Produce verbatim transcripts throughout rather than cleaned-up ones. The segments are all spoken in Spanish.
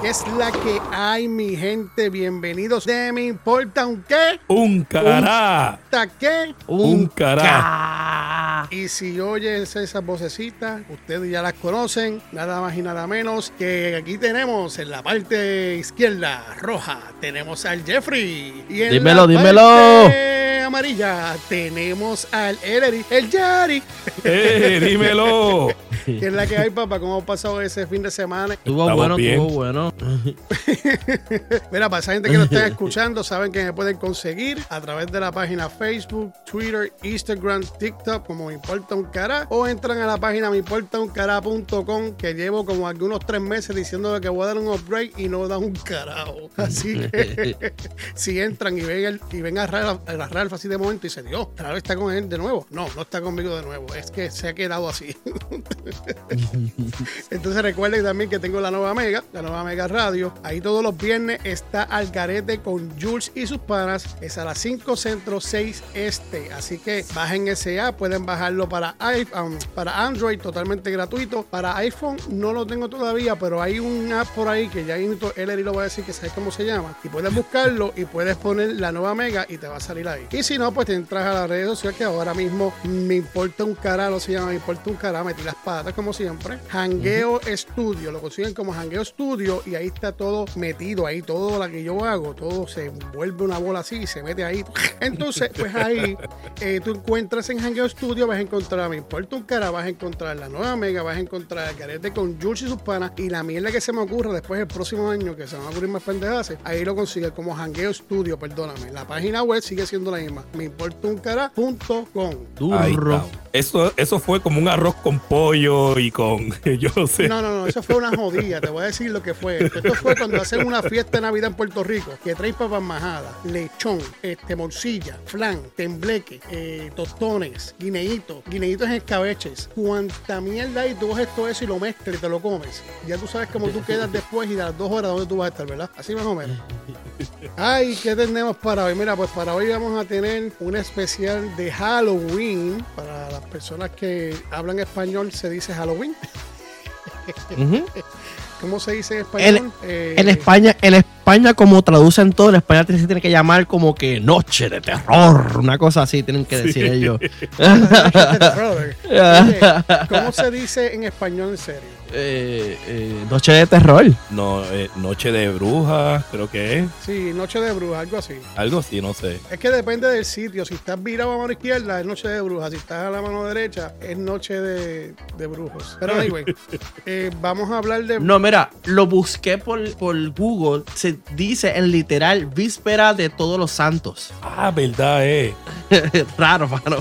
¿Qué es la que hay, mi gente? Bienvenidos de Me Importa un qué. Un cará. ¿Un qué? Un cará. Y si oyes esas vocecitas, ustedes ya las conocen, nada más y nada menos que aquí tenemos en la parte izquierda roja, tenemos al Jeffrey. Y en dímelo, la dímelo. parte amarilla tenemos al Ellery, el Yari. ¡Eh, dímelo! ¿Qué es la que hay, papá? ¿Cómo ha pasado ese fin de semana? Estuvo Estamos bueno, bien. estuvo bueno. Mira, para esa gente que lo está escuchando, saben que me pueden conseguir a través de la página Facebook, Twitter, Instagram, TikTok, como Me Importa un Cará, o entran a la página me importa un cará punto com, que llevo como algunos tres meses diciendo que voy a dar un upgrade y no dan un carajo. Así que si entran y ven, el, y ven a, Ralph, a Ralph así de momento y se dio, Ralph está con él de nuevo. No, no está conmigo de nuevo, es que se ha quedado así. Entonces recuerden también que tengo la nueva Mega, la nueva Mega Radio. Ahí todos los viernes está Al Garete con Jules y sus panas. Es a las cinco centro, seis este. Así que bajen ese app, pueden bajarlo para iPhone, para Android totalmente gratuito. Para iPhone no lo tengo todavía, pero hay un app por ahí que ya Ellery lo va a decir que sabes cómo se llama. Y puedes buscarlo y puedes poner la nueva Mega y te va a salir ahí. Y si no, pues te entras a las redes sociales, que ahora mismo Me Importa un Cará, lo se llama Me Importa un Cará, metí las patas como siempre. Jangueo uh-huh. Studio, lo consiguen como Jangueo Studio y ahí está todo metido, ahí todo lo que yo hago, todo se vuelve una bola así y se mete ahí. Entonces, pues ahí eh, tú encuentras en Jangueo Studio, vas a encontrar Me Importa un Cará, vas a encontrar la nueva Mega, vas a encontrar el Garete con Jules y sus panas y la mierda que se me ocurra después el próximo año, que se van a ocurrir más pendejadas, ahí lo consigues como Jangueo Studio, perdóname. La página web sigue siendo la misma, me importa un cará punto com. Durro. Eso, eso fue como un arroz con pollo y con, yo no sé. No, no, no, eso fue una jodida, te voy a decir lo que fue. Esto fue cuando hacen una fiesta de Navidad en Puerto Rico, que traes papas majadas, lechón, este, morcilla, flan, tembleque, eh, tostones, guineitos, guineitos en escabeches, cuanta mierda hay, tú coges todo eso y lo mezclas y te lo comes. Ya tú sabes cómo tú quedas después y de las dos horas donde tú vas a estar, ¿verdad? Así más o menos. Ay, ¿qué tenemos para hoy? Mira, pues para hoy vamos a tener un especial de Halloween. Para las personas que hablan español se dice Halloween. Uh-huh. ¿Cómo se dice en español? En, eh, en España, en España, como traducen todo, en España se tiene que llamar como que Noche de Terror, una cosa así tienen que decir sí. ellos. Noche de terror. Oye, ¿cómo se dice en español en serio? Eh, eh, noche de terror. No, eh, noche de bruja, creo que es. Sí, noche de bruja, algo así. Algo así, no sé. Es que depende del sitio. Si estás virado a mano izquierda, es noche de bruja. Si estás a la mano derecha, es noche de, de brujos. Pero anyway, eh, vamos a hablar de... No, mira, lo busqué por, por Google. Se dice en literal víspera de Todos los Santos. Ah, verdad, eh. Raro, mano.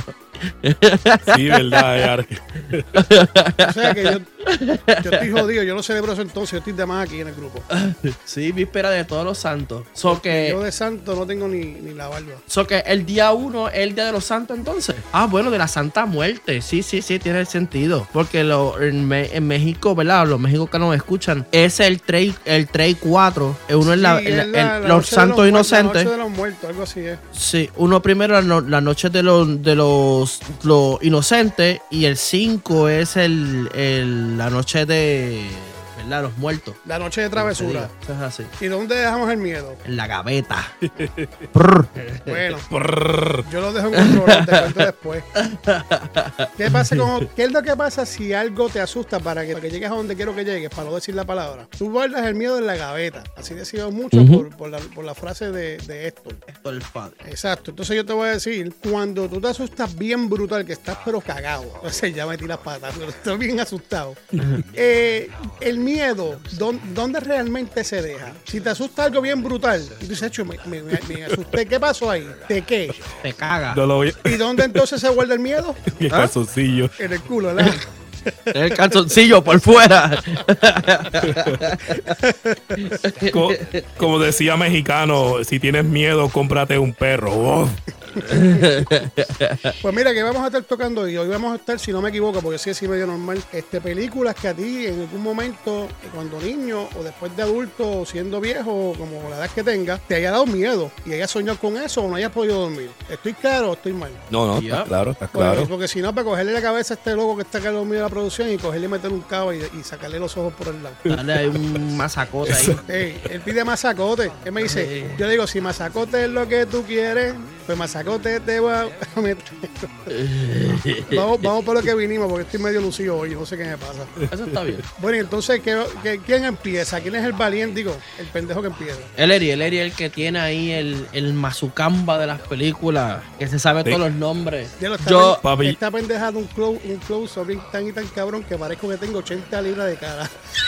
Sí, verdad, eh. O sea que yo, yo estoy jodido, yo no celebro eso entonces, yo estoy de más aquí en el grupo. Sí, víspera de Todos los Santos. So que, yo de santo no tengo ni, ni la barba. So que el día uno es el día de los santos entonces. Ah, bueno, de la Santa Muerte. Sí, sí, sí, tiene sentido. Porque lo, en, Me, en México, ¿verdad? Los mexicanos escuchan. Es el tres el y cuatro. Uno es la, sí, el, es la, el, la los santos los inocentes. La noche de los muertos, algo así es. Sí, uno primero la, no, la noche de los de los, los inocentes y el cinco es el, el la noche de, ¿verdad? Los muertos. La noche de travesura. Eso es así. ¿Y dónde dejamos el miedo? En la gaveta. Bueno, Prrr. yo lo dejo en control, te cuento después. ¿Qué pasa con, ¿Qué es lo que pasa si algo te asusta para que, para que llegues a donde quiero que llegues, para no decir la palabra? Tú guardas el miedo en la gaveta. Así decimos mucho uh-huh. por, por, la, por la frase de, de Héctor. Héctor el padre. Exacto. Entonces yo te voy a decir, cuando tú te asustas bien brutal, que estás pero cagado, entonces ya metí las patas, pero estoy bien asustado. eh, el miedo, ¿dónde, ¿dónde realmente se deja? Si te asusta algo bien brutal, y tú dices, hecho, me, me, me, me asusté, ¿qué pasó ahí? ¿De qué? Te caga. No lo voy a... ¿Y dónde entonces se guarda el miedo? El ¿Ah? calzoncillo. En el culo, ¿verdad? El calzoncillo por fuera. como, como decía mexicano, si tienes miedo, cómprate un perro. Oh. Pues mira, que vamos a estar tocando hoy. Hoy vamos a estar, si no me equivoco, porque sí es así medio normal, este, películas que a ti en algún momento, cuando niño o después de adulto o siendo viejo, como la edad que tengas, te haya dado miedo y hayas soñado con eso o no hayas podido dormir. ¿Estoy claro o estoy mal? No, no, Yep. está claro, está Porque, claro. porque si no, para cogerle la cabeza a este loco que está acá en medio de la producción y cogerle y meterle un cabo y, y sacarle los ojos por el lado. Dale ahí un masacote ahí. Ey, él pide masacote. Él me dice, Sí. yo le digo, si masacote es lo que tú quieres, pues masacote te voy a meter. vamos, vamos por lo que vinimos, porque estoy medio lucido hoy, no sé qué me pasa. Eso está bien. Bueno, y entonces, ¿qué, qué, quién empieza? ¿Quién es el valiente? Digo, el pendejo que empieza. El Eri, el Eri es el que tiene ahí el, el mazucamba de las películas, que se sabe Sí. todos los nombres. Ya lo está, Yo, pen- papi. está pendejado un close, un close up tan y tan cabrón que parezco que tengo ochenta libras de cara.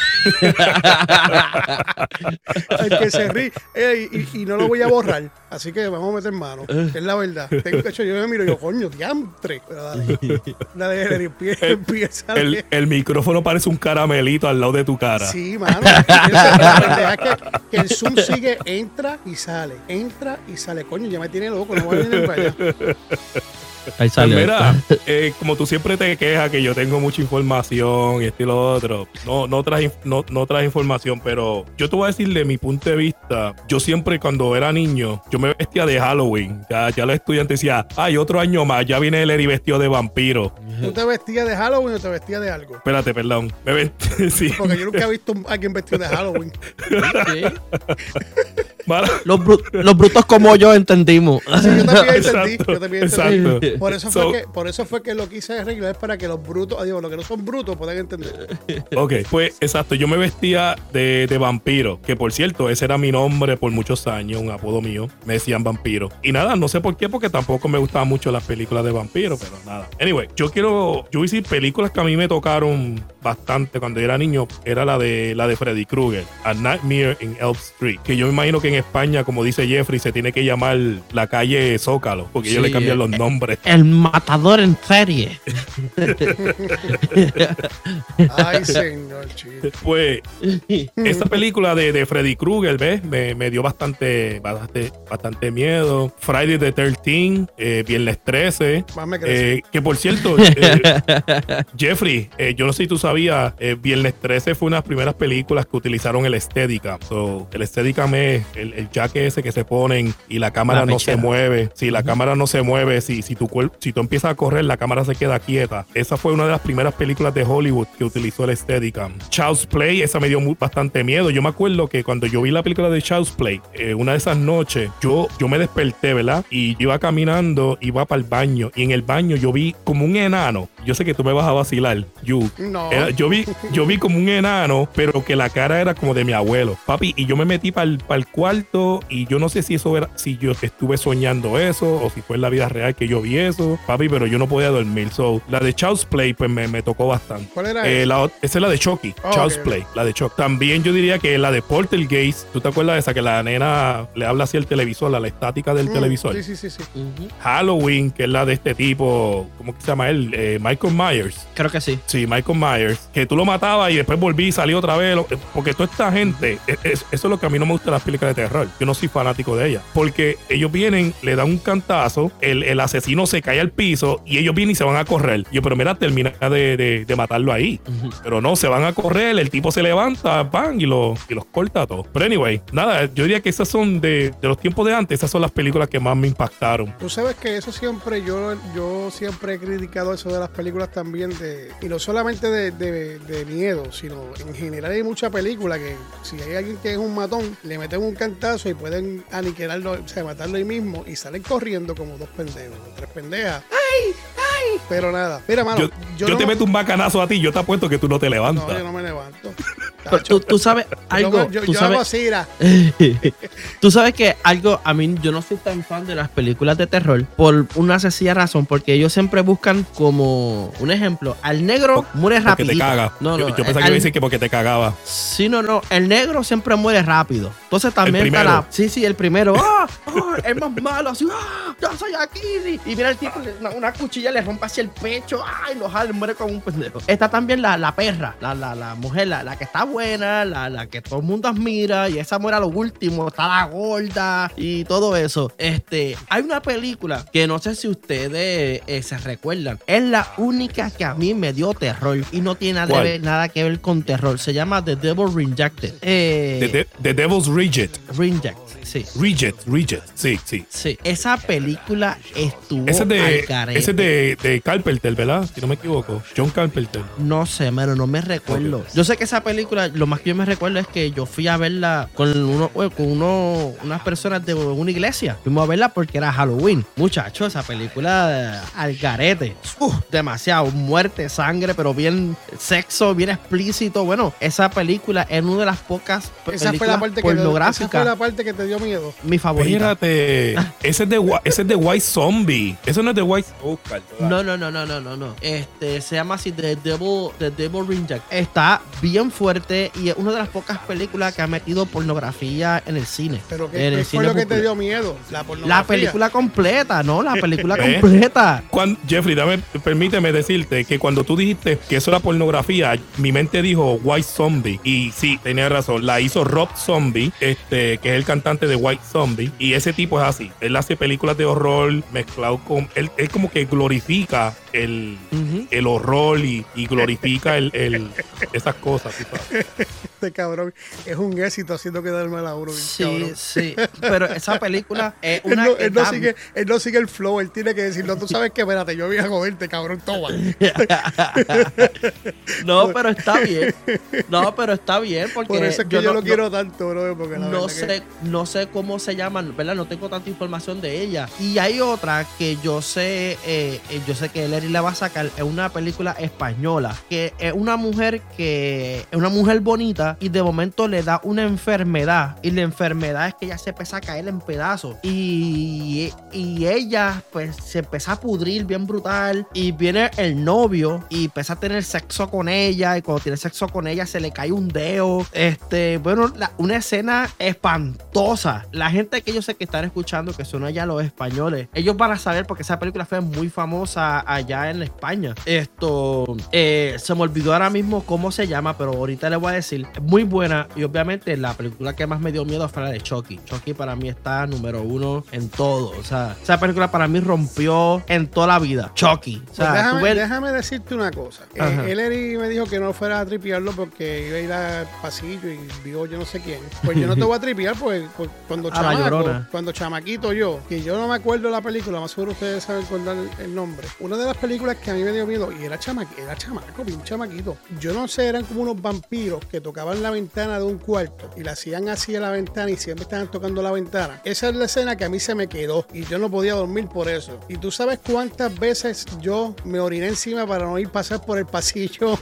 El que se ríe. Ey, y, y no lo voy a borrar. Así que vamos a meter mano. Es la verdad. Tengo, de hecho, yo me miro y yo, coño, diantre. Pero dale. Dale, Eri, empieza. empieza El, el micrófono parece un caramelito al lado de tu cara. Sí, mano. La pendeja es que, que el Zoom sigue, entra y sale. Entra y sale. Coño, ya me tiene loco. No voy a venir para allá. ahí Pues salió. mira, eh, como tú siempre te quejas que yo tengo mucha información y esto y lo otro, no, no, traes, no, no traes información, pero yo te voy a decir de mi punto de vista, yo siempre cuando era niño, yo me vestía de Halloween, ya, ya los estudiantes decían, ay, otro año más, ya viene el Eri vestido de vampiro. ¿Tú te vestías de Halloween o te vestías de algo? Espérate, perdón, me vestí, sí. Porque yo nunca he visto a alguien vestido de Halloween. Sí. Mala- Los, bru- los brutos como yo entendimos. Sí, yo también entendí. Exacto, Yo también entendí. exacto. Por eso, So- fue que, por eso fue que lo quise arreglar para que los brutos, digo, los que no son brutos puedan entender. Ok, pues exacto, yo me vestía de, de vampiro, que por cierto, ese era mi nombre por muchos años, un apodo mío, me decían vampiro. Y nada, no sé por qué, porque tampoco me gustaban mucho las películas de vampiro, pero nada. Anyway, yo quiero, yo hice películas que a mí me tocaron bastante cuando yo era niño, era la de la de Freddy Krueger, A Nightmare in Elm Street, que yo me imagino que en España, como dice Jeffrey, se tiene que llamar la calle Zócalo, porque ellos Sí, le cambian los eh, nombres. El matador en serie. Ay, señor, chico. Pues esa película de, de Freddy Krueger, ¿ves? Me, me dio bastante, bastante, bastante miedo. Friday the thirteenth, eh, Viernes trece. Más me crece. Eh, que por cierto, eh, Jeffrey, eh, yo no sé si tú sabías, eh, Viernes trece fue una de las primeras películas que utilizaron el Steadicam. So, el Steadicam es el, el jack ese que se ponen y la cámara La no se pechera. mueve. Si la cámara no se mueve, si, si, tu cuerpo, si tú empiezas a correr, la cámara se queda quieta. Esa fue una de las primeras películas de Hollywood que utilizó el Steadicam. Child's Play, esa me dio muy, bastante miedo. Yo me acuerdo que cuando yo vi la película de Child's Play, eh, una de esas noches, yo, yo me desperté, ¿verdad? Y yo iba caminando, iba para el baño, y en el baño yo vi como un enano. Yo sé que tú me vas a vacilar, you. No. Era- yo, vi, yo vi como un enano, pero que la cara era como de mi abuelo, papi. Y yo me metí para el, el cuarto, y yo no sé si eso era, si yo estuve soñando eso, o si fue en la vida real que yo vi eso, papi, pero yo no podía dormir. So, la de Child's Play, pues me, me tocó bastante. ¿Cuál era Eh, esa? la ot- esa es la de Chucky, Oh, Child's ok. Play, la de Chucky. También yo diría que la de Poltergeist, ¿tú te acuerdas de esa? Que la nena le habla así al televisor, a la estática del Mm, televisor. Sí, sí, sí, sí. Ujú. Halloween, que es la de este tipo, ¿cómo que se llama él? Eh, Michael Myers. Creo que sí. Sí, Michael Myers, que tú lo matabas y después volví y salió otra vez. lo- Porque toda esta gente, es- es- eso es lo que a mí no me gusta de las películas de terror. Yo no soy fanático de ellas. Porque ellos vienen, le dan un cantazo, el, el asesino se cae al piso y ellos vienen y se van a correr. Yo, pero mira, termina de, de- de matarlo ahí. Ujú. Pero no, se van a correr, el tipo se levanta, pan, y, lo, y los corta a todos. Pero anyway, nada, yo diría que esas son de, de los tiempos de antes, esas son las películas que más me impactaron. Tú sabes que eso siempre, yo, yo siempre he criticado eso de las películas también, de, y no solamente de, de- de miedo, sino en general hay mucha película que si hay alguien que es un matón, le meten un cantazo y pueden aniquilarlo, o sea, matarlo ahí mismo y salen corriendo como dos pendejos, tres pendejas. ¡Ay! ¡Ay! Pero nada, mira, mano, Yo, yo no, te meto un bacanazo a ti, yo te apuesto que tú no te levantas. no, yo no me levanto. Pero Tú, tú sabes algo. yo, yo, tú yo sabes, hago así, mira. Tú sabes que algo, a mí yo no soy tan fan de las películas de terror por una sencilla razón, porque ellos siempre buscan como un ejemplo, al negro muere Porque rápido. te caga. No, yo, no, yo pensaba que al- iba a decir que porque te cagaba. Sí, no, no, el negro siempre muere rápido. Entonces también El está primero. la... Sí, sí, el primero. ¡Ah! ¡Ah! El más malo, así, ¡ah! Yo soy aquí. Y mira el tipo, le- una, una cuchilla le rompe hacia el pecho, ¡ay! Lo jala, muere como un pendejo. Está también la, la perra, la, la, la mujer, la, la que está buena, la, la que todo el mundo admira, y esa muere a lo último, está la gorda y todo eso. Este, hay una película que no sé si ustedes eh, se recuerdan. Es la única que a mí me dio terror y no tiene nada, ver, nada que ver con terror. Se llama The Devil Rejected. Eh, The, de The Devil's Reject. Reject, sí. Reject, Reject, sí, sí. Sí, esa película estuvo ese de, al garete. Ese es de, de Carpenter, ¿verdad? Si no me equivoco. John Carpenter. No sé, pero no me recuerdo. Okay. Yo sé que esa película, lo más que yo me recuerdo es que yo fui a verla con uno, con uno, unas personas de una iglesia. Fuimos a verla porque era Halloween. Muchachos, esa película al garete. Uf, demasiado. Muerte, sangre, pero bien sexo, bien explícito. Bueno, esa película es una de las pocas esa películas fue la parte pornográficas. Que te, esa fue la parte que te dio miedo. Mi favorita. Espérate. ese, es de, ese es de White Zombie. Eso no es de White... Oh, no, no, no, no, no, no, no. Este, se llama así The Devil, The Devil Reject. Está bien fuerte y es una de las pocas películas que ha metido pornografía en el cine. ¿Pero qué, qué fue lo que te dio miedo? La pornografía. La película completa, ¿no? La película ¿Eh? completa. Cuando, Jeffrey, dame, permíteme decirte que cuando tú dijiste que eso era pornografía, mi mente dijo White Zombie. Y sí, tenía razón. La hizo Rob Zombie, este, que es el cantante de White Zombie. Y ese tipo es así. Él hace películas de horror mezclado con... Él, él como que glorifica el, uh-huh. el horror y, y glorifica el, el, esas cosas. Este cabrón es un éxito haciendo quedar mal a uno. Sí, cabrón. sí. Pero esa película es una... él, no, él, no sigue, él no sigue el flow. Él tiene que decir, no, tú sabes que, espérate, yo voy a joderte, cabrón, toma. No, pero está bien. No, pero está bien porque... Por eso es que yo, yo no, lo quiero no, tanto, bro. Porque la no, sé, que... no sé cómo se llaman, ¿verdad? No tengo tanta información de ella. Y hay otra que yo sé, eh, yo sé que Larry la va a sacar, es una película española, que es una mujer que es una mujer bonita y de momento le da una enfermedad. Y la enfermedad es que ella se empieza a caer en pedazos. Y, y ella, pues, se empieza a pudrir bien brutal. Y viene el novio y empieza a tener sexo con ella. Y cuando tiene sexo con ella, se le cae un dedo. Este, bueno, la, una escena espantosa. La gente que yo sé que están escuchando, que son allá los españoles, ellos van a saber porque esa película fue muy famosa allá en España. Esto, eh, se me olvidó ahora mismo cómo se llama, pero ahorita les voy a decir. Es muy buena y obviamente la película que más me dio miedo fue la de Chucky. Chucky para mí está número uno en todo. O sea, esa película para mí rompió en toda la vida. Chucky. O sea, pues déjame, ves... déjame decirte una cosa. Eh, Ellery me dijo que no fuera a tripearlo porque iba a ir al pasillo y vio yo no sé quién. Pues yo no te voy a tripear porque pues, cuando chamaco, cuando chamaquito yo, que yo no me acuerdo la película, más seguro ustedes saben recordar el, el nombre. Una de las películas que a mí me dio miedo y era chama, era chamaco, bien chamaquito. Yo no sé, eran como unos vampiros que tocaban la ventana de un cuarto y la hacían así a la ventana y siempre estaban tocando la ventana. Esa es la escena que a mí se me quedó y yo no podía dormir por eso. Y tú sabes cuántas veces yo me oriné encima para no ir pasar por el pasillo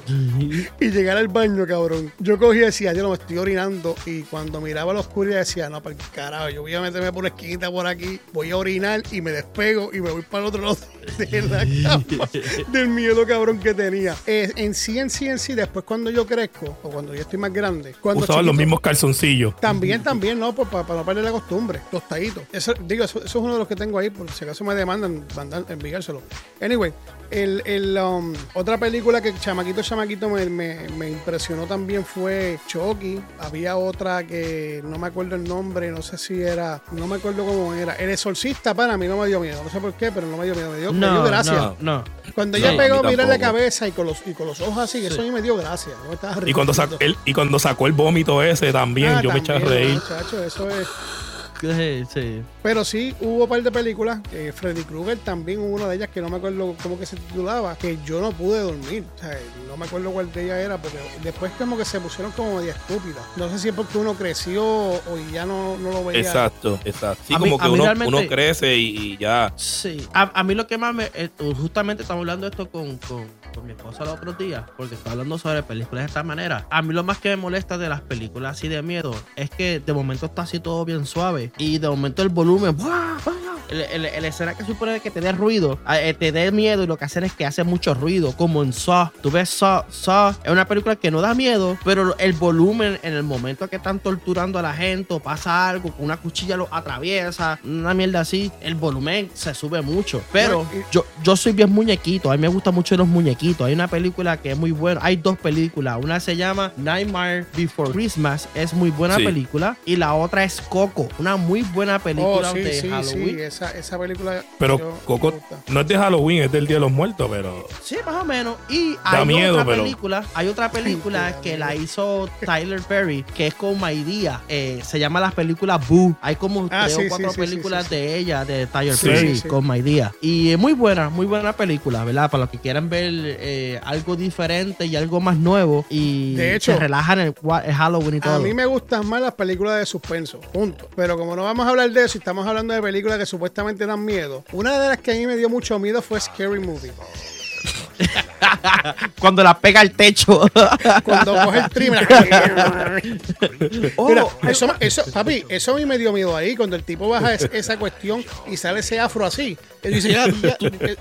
y llegar al baño, cabrón. Yo cogí y decía, yo no me estoy orinando y cuando miraba la oscuridad decía, no, para el carajo, yo voy a meterme por una esquinita por aquí, voy a orinar y me despego y me voy para el otro lado de la cama del miedo, cabrón, que tenía. Eh, en sí, en sí, en sí, después cuando yo crezco o cuando yo estoy más grande, cuando usaban los mismos calzoncillos. También, también, no, pues, para, para no perder la costumbre, tostaditos. Eso, digo, eso, eso es uno de los que tengo ahí, por si acaso me demandan mandar, enviárselo. Anyway, el, el, um, otra película que chamaquito, chamaquito me, me, me impresionó también fue Chucky. Había otra que no me acuerdo el nombre, no sé si era, no me acuerdo cómo era. El Exorcista para mí no me dio miedo, no sé por qué, pero no me dio miedo, me dio, no, me dio gracia. No, no. Cuando ella no, pegó a mirar la cabeza y con los, y con los ojos así, sí. Eso a mí me dio gracia. ¿No? Y, cuando sacó, él, y cuando sacó el vómito ese también, ah, yo también, me eché a reír. Muchacho, eso es... Sí, sí. Pero sí, hubo un par de películas. Eh, Freddy Krueger también hubo una de ellas que no me acuerdo cómo que se titulaba, que yo no pude dormir. O sea, no me acuerdo cuál de ellas era, porque después como que se pusieron como media estúpidas. No sé si es porque uno creció o ya no, no lo veía. Exacto, exacto. Sí, a como mí, que uno, realmente, uno crece y, y ya. Sí. A, a mí lo que más me... Eh, justamente estamos hablando de esto con, con, con mi esposa los otros días, porque está hablando sobre películas de esta manera. A mí lo más que me molesta de las películas así de miedo es que de momento está así todo bien suave y de momento el volumen ¡buah! ¡buah! el, el, el escena que supone que te dé ruido, eh, te dé miedo, y lo que hacen es que hace mucho ruido, como en Saw. Tú ves Saw, Saw es una película que no da miedo, pero el volumen en el momento que están torturando a la gente o pasa algo, con una cuchilla lo atraviesa, una mierda así, el volumen se sube mucho. Pero yo, yo soy bien muñequito, a mí me gustan mucho los muñequitos. Hay una película que es muy buena, hay dos películas, una se llama Nightmare Before Christmas, es muy buena sí. película, y la otra es Coco, una muy buena película oh, sí, de sí, Halloween. Sí, esa, esa película. Pero yo, Coco no es de Halloween, es del Día de los Muertos, pero... Sí, más o menos. Y da hay miedo, otra pero... película, hay otra película que la hizo Tyler Perry, que es con Maidea, eh, se llama la película Boo. Hay como ah, tres sí, o cuatro sí, sí, películas sí, sí, sí. de ella, de Tyler Sí, Perry, sí, sí. con Maidea. Y es muy buena, muy buena película, ¿verdad? Para los que quieran ver eh, algo diferente y algo más nuevo, y De hecho, se relajan en el, el Halloween y todo. A mí me gustan más las películas de suspenso, punto. Pero como no vamos a hablar de eso y estamos hablando de películas que supuestamente dan miedo, una de las que a mí me dio mucho miedo fue Scary Movie. Cuando la pega al techo. Cuando coge el trimmer. Oh, Mira, eso, eso, papi, eso a mí me dio miedo ahí, cuando el tipo baja es, esa cuestión y sale ese afro así. Él dice, ya, ya.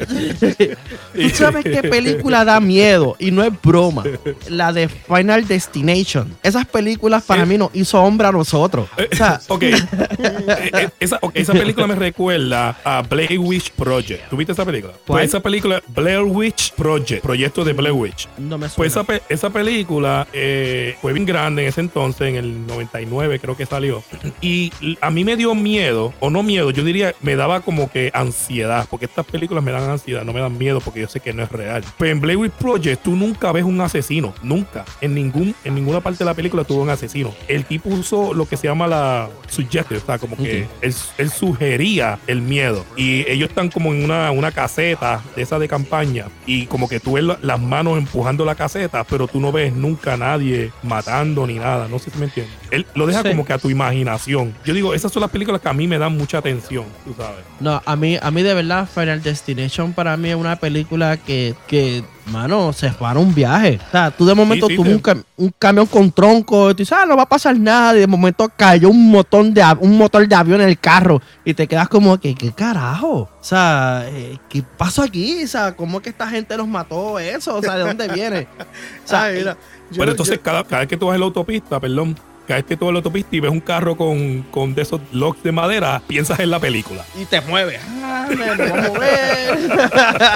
¿Tú sabes qué película da miedo? Y no es broma. La de Final Destination. Esas películas para Eh. mí nos hizo hombre a nosotros. O sea, Ok. Eh, eh, esa, ok, esa película me recuerda a Blair Witch Project. ¿Tú viste esa película? ¿Cuál? Pues esa película, Blair Witch Project, proyecto de Blair Witch. no me suena. Pues esa, pe- esa película eh, fue bien grande en ese entonces, en el noventa y nueve creo que salió. Y l- a mí me dio miedo, o no miedo, yo diría, me daba como que ansiedad, porque estas películas me dan ansiedad, no me dan miedo porque yo sé que no es real. Pero en Blair Witch Project tú nunca ves un asesino, nunca. En ningún en ninguna parte de la película tuvo un asesino. El tipo usó lo que se llama la suggestive, o sea, como que Ok. él, él sugería el miedo. Y ellos están como en una, una caseta de esa de campaña, y como que tú ves la- las manos empujando la caseta, pero tú no ves nunca a nadie matando ni nada. No sé si me entiendes. Él lo deja Sí. como que a tu imaginación. Yo digo, esas son las películas que a mí me dan mucha atención, tú sabes. No, a mí, a mí de verdad, Final Destination para mí es una película que, que mano, se para un viaje. O sea, tú de momento Sí, sí, tuvo te- un, cam- un camión con tronco, y tú dices, ah, no va a pasar nada, y de momento cayó un motor de, av- un motor de avión en el carro, y te quedas como, que ¿qué carajo? O sea, eh, ¿qué pasó aquí? O sea, ¿cómo que esta gente los mató eso? O sea, ¿de dónde viene? O sea, Ay, mira, yo- Pero entonces, yo- cada, cada vez que tú vas en la autopista, perdón, cada vez que tú vas en la autopista y ves un carro con, con de esos logs de madera, piensas en la película. y te mueves. Ah, me lo voy a mover.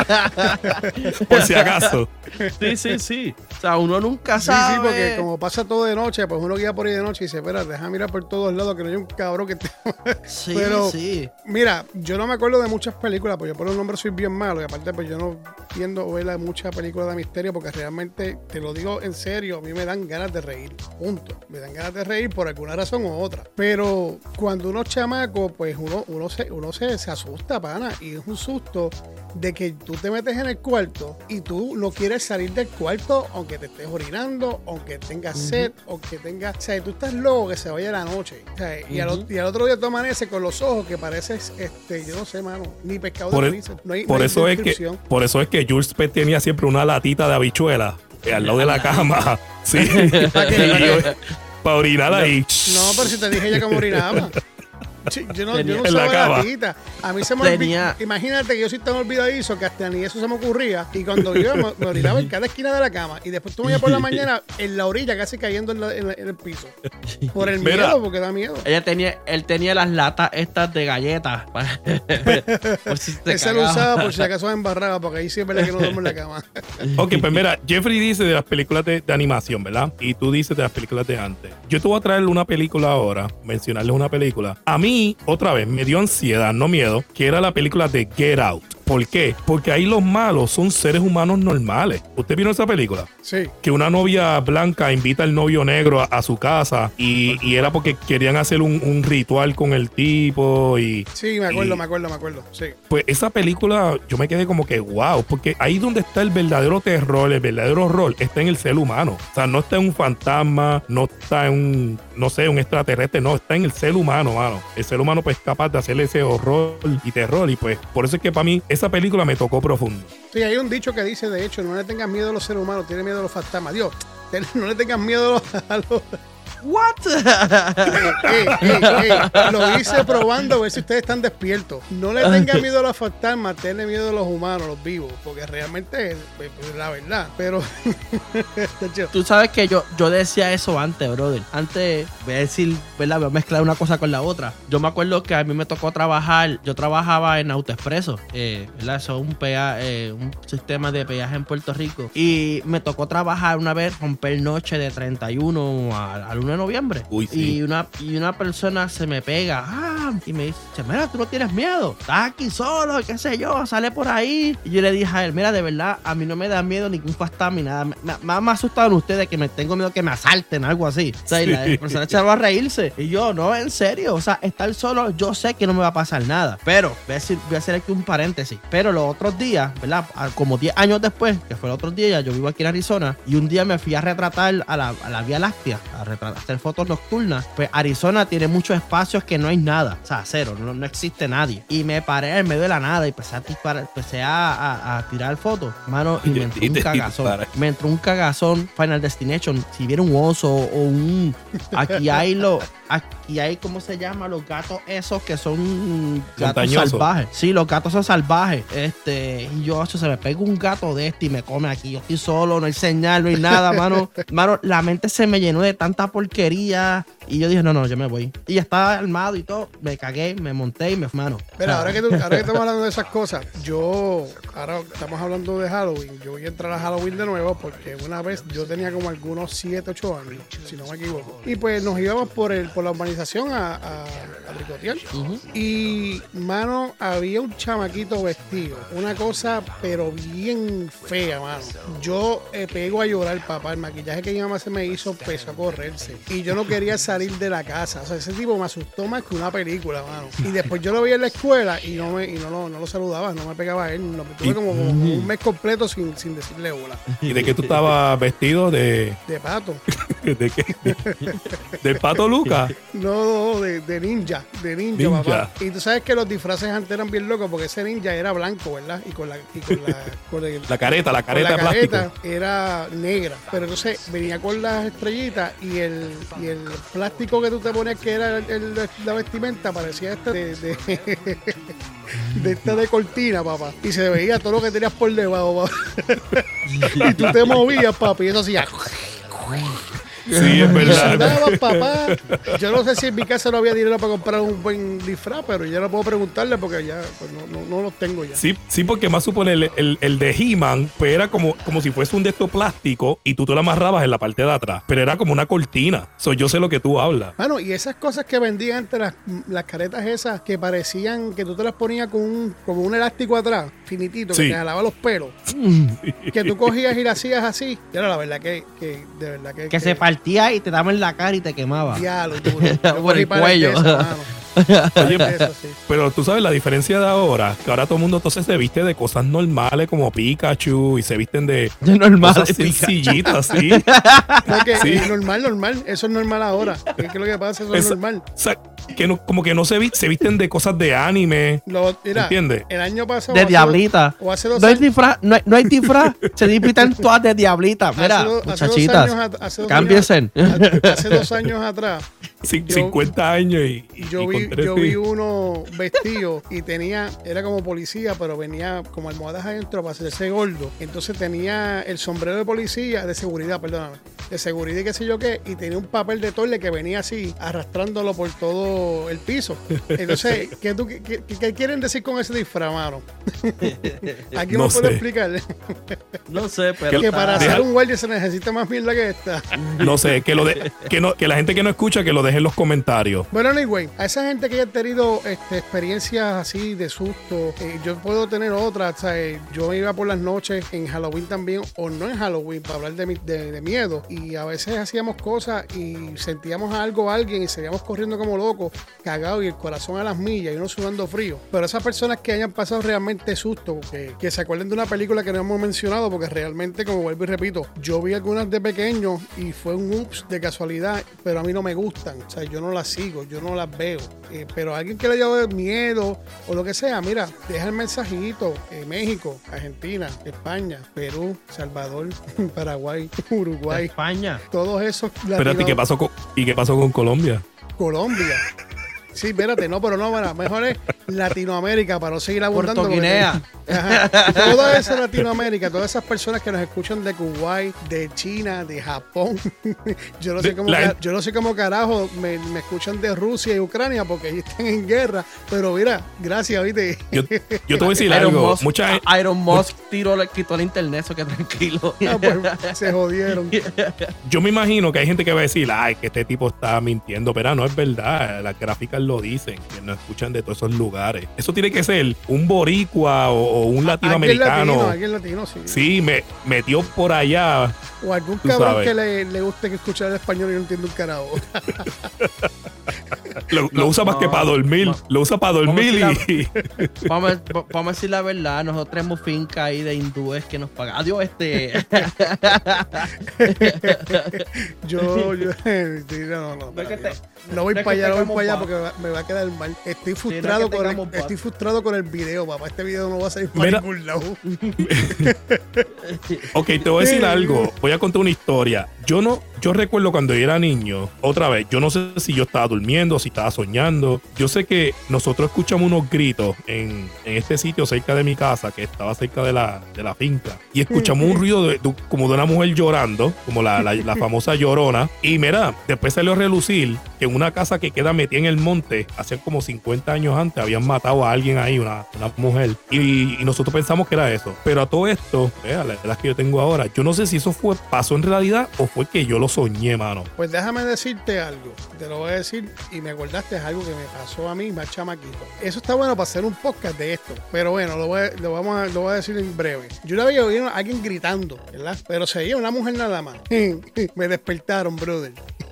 Por si acaso. Sí, sí, sí. O sea, uno nunca Sí, sabe. sí, porque como pasa todo de noche, pues uno guía por ahí de noche y dice, espera, deja mirar por todos lados que no hay un cabrón que te... Sí, pero- sí. Mira, yo no me acuerdo de muchas películas, porque yo por los nombres soy bien malo, y aparte pues yo no tiendo a ver muchas películas de misterio, porque realmente, te lo digo en serio, a mí me dan ganas de reír, punto. Me dan ganas de reír por alguna razón u otra. Pero cuando uno es chamaco, pues uno, uno, se, uno se, se asusta, pana, y es un susto de que tú te metes en el cuarto y tú no quieres salir del cuarto aunque te estés orinando, aunque tengas sed, aunque tengas... O sea, tú estás loco que se vaya la noche. O sea, y, al, Ujú. y al otro día tú amaneces con los ojos que pareces, este, yo no sé, mano, ni pescado Por, de e- brisa. No hay, por no hay eso es que, descripción. por eso es que Jules Pet tenía siempre una latita de habichuela eh, al lado de la cama. Sí. ¿Para qué? Para orinar ahí. No, pero si te dije ya cómo orinaba. Sí, Yo no, yo no En la usaba cama. latita. A mí se me Tenía- olvidó. Imagínate que yo soy tan olvidadizo que hasta ni eso se me ocurría. Y cuando yo me, me orinaba en cada esquina de la cama. Y después tú me ibas por la mañana en la orilla, casi cayendo en, la- en la- en el piso. Por el Mira. miedo, porque da miedo. Ella tenía, él tenía las latas estas de galletas. Por si te Ese lo cagabas. usaba por si acaso me embarraba, porque ahí sí es verdad que no duermo en la cama. Ok, pues mira, Jeffrey dice de las películas de, de animación, ¿verdad? Y tú dices de las películas de antes. Yo te voy a traerle una película ahora, mencionarles una película. A mí, otra vez, me dio ansiedad, no miedo, que era la película de Get Out. ¿Por qué? Porque ahí los malos son seres humanos normales. ¿Usted vio esa película? Sí. Que una novia blanca invita al novio negro a, a su casa y, y era porque querían hacer un, un ritual con el tipo y... Sí, me acuerdo, y- me acuerdo, me acuerdo. Sí. Pues esa película yo me quedé como que wow, porque ahí donde está el verdadero terror, el verdadero horror, está en el ser humano. O sea, no está en un fantasma, no está en un, no sé, un extraterrestre, no, está en el ser humano, mano. El ser humano pues es capaz de hacerle ese horror y terror y pues por eso es que para mí esa película me tocó profundo. Sí, hay un dicho que dice, de hecho, no le tengas miedo a los seres humanos, tiene miedo a los fantasmas. Dios, ten- no le tengas miedo a los, a los, ¿What? Ey, ey, ey, lo hice probando a ver si ustedes están despiertos. No le tengan miedo a los fantasmas, tenle miedo a los humanos, los vivos, porque realmente es, es la verdad. Pero tú sabes que yo, yo decía eso antes, brother. Antes, voy a decir, ¿verdad? Voy a mezclar una cosa con la otra. Yo me acuerdo que a mí me tocó trabajar, yo trabajaba en AutoExpreso, eh, ¿verdad? Eso es un, pea, eh, un sistema de peaje en Puerto Rico. Y me tocó trabajar una vez, romper noche de treinta y uno al uno de noviembre. Uy, sí. Y una, y una persona se me pega, ah, y me dice, mira, tú no tienes miedo, estás aquí solo, qué sé yo, sale por ahí. Y yo le dije a él, mira, de verdad, a mí no me da miedo ningún fantasma ni nada. Me, me, me ha asustado en ustedes que me tengo miedo que me asalten, algo así. O sea, y la persona echaba a reírse. Y yo, no, en serio, o sea, estar solo, yo sé que no me va a pasar nada. Pero, voy a, decir, voy a hacer aquí un paréntesis. Pero los otros días, ¿verdad? Como diez años después, que fue el otro día, yo vivo aquí en Arizona, y un día me fui a retratar a la, a la Vía Láctea, a, retratar, a hacer fotos nocturnas. Pues Arizona tiene muchos espacios que no hay nada, o sea, cero, no, no existe nadie. Y me paré en medio de la nada y empecé a disparar, empecé a, a, a tirar fotos, mano, y me entró un cagazón. Me entró un cagazón Final Destination. Si viera un oso o un... Aquí hay lo... Aquí hay, ¿cómo se llama? Los gatos esos que son gatos Montañoso. salvajes. Sí, los gatos son salvajes. Este, y yo, eso, se me pega un gato de este y me come aquí. Yo estoy solo, no hay señal, no hay nada, mano. Mano, la mente se me llenó de tanta porquería. Y yo dije, no, no, yo me voy. Y ya estaba armado y todo. Me cagué, me monté y me fui, mano. Pero o sea, ahora, que tú, ahora que estamos hablando de esas cosas, yo, ahora estamos hablando de Halloween. Yo voy a entrar a Halloween de nuevo porque una vez yo tenía como algunos siete, ocho años, si no me equivoco. Y pues nos íbamos por el por la urbanización a, a, a tricotear. Uh-huh. Y, mano, había un chamaquito vestido. Una cosa, pero bien fea, mano. Yo eh, pego a llorar, papá. El maquillaje que mi mamá se me hizo empezó a correrse. Y yo no quería salir de la casa. O sea, ese tipo me asustó más que una película, mano. Y después yo lo veía en la escuela y no me y no, lo, no lo saludaba, no me pegaba a él. Lo tuve como, como un mes completo sin, sin decirle hola. ¿Y de qué tú estabas vestido? De, de pato. ¿De qué? De, ¿Del pato Lucas? No, no, de, de ninja. De ninja, ninja, papá. Y tú sabes que los disfraces antes eran bien locos porque ese ninja era blanco, ¿verdad? Y con la, y con la, con el, la careta, la careta la de plástico. careta era negra. Pero entonces venía con las estrellitas y el, y el plástico que tú te ponías que era el, el, la vestimenta parecía este de, de, de esta de cortina, papá. Y se veía todo lo que tenías por debajo, papá. Y tú te movías, papi, y eso hacía. Sí, es verdad. Sudaba, papá. Yo no sé si en mi casa no había dinero para comprar un buen disfraz, pero ya no puedo preguntarle porque ya pues, no, no, no los tengo ya. Sí, sí, porque más supone el, el, el de He-Man, pues era como, como si fuese un de estos plásticos y tú te lo amarrabas en la parte de atrás, pero era como una cortina. So, yo sé lo que tú hablas. Bueno, y esas cosas que vendían entre las, las caretas esas que parecían que tú te las ponías con un, como un elástico atrás, finitito, que sí. Te jalaba los pelos. Sí. Que tú cogías y la hacías así. Y era la verdad que, que de verdad que. Que, que se partía y te daba en la cara y te quemaba. Diablo, duro. Por el cuello. Oye, eso, sí. Pero tú sabes la diferencia de ahora, que ahora todo el mundo entonces se viste de cosas normales como Pikachu y se visten de, de normal, cosas sencillitas, ¿sí? No, que sí. Normal, normal, eso es normal ahora. ¿Qué es lo que pasa? Eso es, es normal. O sea, que no, como que no se, vi, se visten de cosas de anime. Lo, mira, ¿entiendes? El año pasado. De diablita. O hace dos no, hay disfraz, no, hay, no hay disfraz. Se disfrazan todas de diablita. Mira, hace do, muchachitas. Hace dos cámbiense. Hace, hace dos años atrás. Yo, cincuenta años y. y yo, y vi, yo vi uno vestido y tenía, era como policía, pero venía como almohadas adentro para hacerse gordo. Entonces tenía el sombrero de policía, de seguridad, perdóname, de seguridad y qué sé yo qué, y tenía un papel de toile que venía así, arrastrándolo por todo el piso. Entonces, ¿qué, tú, qué, qué, qué quieren decir con ese disfraz, mano? Aquí no me puedo explicar. No sé, pero. Que para hacer un guardia se necesita más mierda que esta. No sé, que lo de, que no, que la gente que no escucha, que lo deje en los comentarios. Bueno, anyway, a esa gente que haya tenido este, experiencias así de susto, eh, yo puedo tener otras. O sea, eh, yo iba por las noches en Halloween también, o no en Halloween, para hablar de, de, de miedo. Y a veces hacíamos cosas y sentíamos algo a alguien y seguíamos corriendo como locos, cagados y el corazón a las millas y uno sudando frío. Pero esas personas que hayan pasado realmente susto, que, que se acuerden de una película que no hemos mencionado, porque realmente, como vuelvo y repito, yo vi algunas de pequeño y fue un ups de casualidad, pero a mí no me gustan. gustan. O sea, yo no las sigo, yo no las veo. Eh, pero alguien que le haya miedo o lo que sea, mira, deja el mensajito. Eh, México, Argentina, España, Perú, Salvador, Paraguay, Uruguay. España. Todos esos. Espérate, ¿qué pasó con, ¿y qué pasó con Colombia? Colombia. Sí, espérate, no, pero no, bueno, mejor es Latinoamérica para no seguir abundando. Puerto Guinea. Ajá, toda esa Latinoamérica, todas esas personas que nos escuchan de Kuwait, de China, de Japón. Yo no sé cómo, La- yo no sé cómo carajo me, me escuchan de Rusia y Ucrania porque ellos están en guerra. Pero mira, gracias, ¿viste? Yo, yo te voy a decir Iron algo. Musk, Mucha gente. Iron Musk tiró, le quitó el internet, eso que tranquilo. Ah, pues, se jodieron. Yo me imagino que hay gente que va a decir, ay, que este tipo está mintiendo, pero no es verdad. Las gráficas lo dicen, que nos escuchan de todos esos lugares. Eso tiene que ser un boricua o, o un latinoamericano. Alguien latino, alguien latino, sí. Sí, me metió por allá. O algún Tú cabrón sabes. que le, le guste que escuchar el español y no entiende un carajo. Lo, lo No, usa más no, que para dormir. no. Lo usa para dormir Vamos y. Vamos, a- vamos a decir la verdad, nosotros tenemos finca ahí de hindúes que nos pagan. Adiós, este. yo, yo, sí, no, no, No es que no, te- no voy no es para que allá, no voy tengamos para allá paz. porque me va- me va a quedar mal. Estoy no frustrado es que con el, tengamos paz. estoy frustrado con el video, papá. Este video no va a salir para Mira. ningún lado. Ok, te voy a decir algo. Voy a contar una historia. Yo no, yo recuerdo cuando yo era niño, otra vez, yo no sé si yo estaba durmiendo, si estaba soñando. Yo sé que nosotros escuchamos unos gritos en, en este sitio cerca de mi casa, que estaba cerca de la, de la finca. Y escuchamos un ruido de, de- como de una mujer llorando, como la, la, la famosa llorona. Y mira, después salió a relucir que en una casa que queda metida en el monte, hace como cincuenta años antes, habían matado a alguien ahí, una, una mujer. Y, y nosotros pensamos que era eso. Pero a todo esto, vea, la edad que yo tengo ahora, yo no sé si eso fue, pasó en realidad o fue que yo lo soñé, mano. Pues déjame decirte algo. Te lo voy a decir y me acordaste de algo que me pasó a mí más chamaquito. Eso está bueno para hacer un podcast de esto. Pero bueno, lo voy a, lo vamos a, lo voy a decir en breve. Yo una vez oí a alguien gritando, ¿verdad? Pero se oía una mujer nada más. Me despertaron, brother.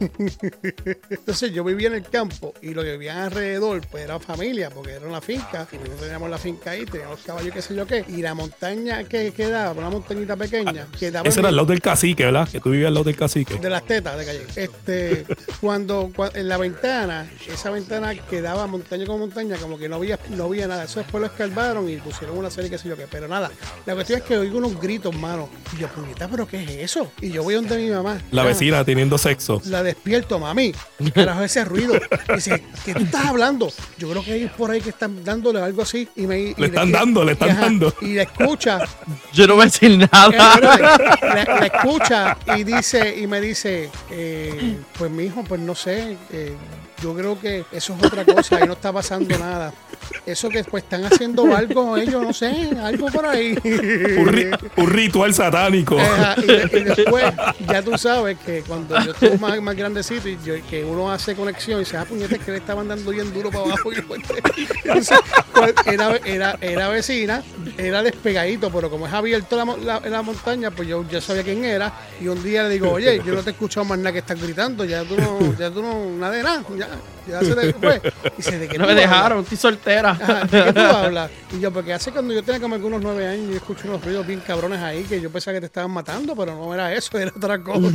Entonces yo vivía en el campo y lo que vivían alrededor pues era familia, porque era una finca y nosotros teníamos la finca ahí, teníamos caballos, qué sé yo qué, y la montaña que quedaba, una montañita pequeña, quedaba Ese en era el- al lado del cacique, ¿verdad? Que tú vivías al lado del cacique. de las tetas de calle. Este, cuando, cua- en la ventana, esa ventana quedaba montaña con montaña, como que no había, no había nada. Eso después lo escarbaron y pusieron una serie, qué sé yo qué. Pero nada, la cuestión es que oigo unos gritos, mano. Y yo, puñeta, ¿pero qué es eso? Y yo voy donde mi mamá. La Ah, vecina teniendo sexo. La despierto, mami. ¿Qué carajo es ese ruido? Dice, ¿qué tú estás hablando? Yo creo que hay por ahí que están dándole algo así. Y me, y Le están dando, le están y, ajá, dando. Y la escucha. Yo no voy a decir Eh, nada. la, la escucha y dice y me dice eh, pues mi hijo pues no sé eh, yo creo que eso es otra cosa y no está pasando nada, eso que pues están haciendo algo ellos, no sé, algo por ahí. Un, ri- un ritual satánico. Ajá, y, de- y después ya tú sabes que cuando yo estuve más, más grandecito y yo- que uno hace conexión y dice, ah, puñetes, que le estaban dando bien duro para abajo. Y pues, entonces, pues, era, era, era vecina, era despegadito, pero como es abierto la, mo- la, la montaña, pues yo ya sabía quién era. Y un día le digo, oye, yo no te he escuchado más nada que estás gritando, ya tú no, ya tú no, nada de nada, ya, ya se te fue. Y dice, ¿de qué No tú me hablas? dejaron, estoy soltera. Ajá, ¿de qué tú hablas? Y yo, porque hace cuando yo tenía como algunos nueve años, yo escucho unos ruidos bien cabrones ahí que yo pensaba que te estaban matando, pero no era eso, era otra cosa.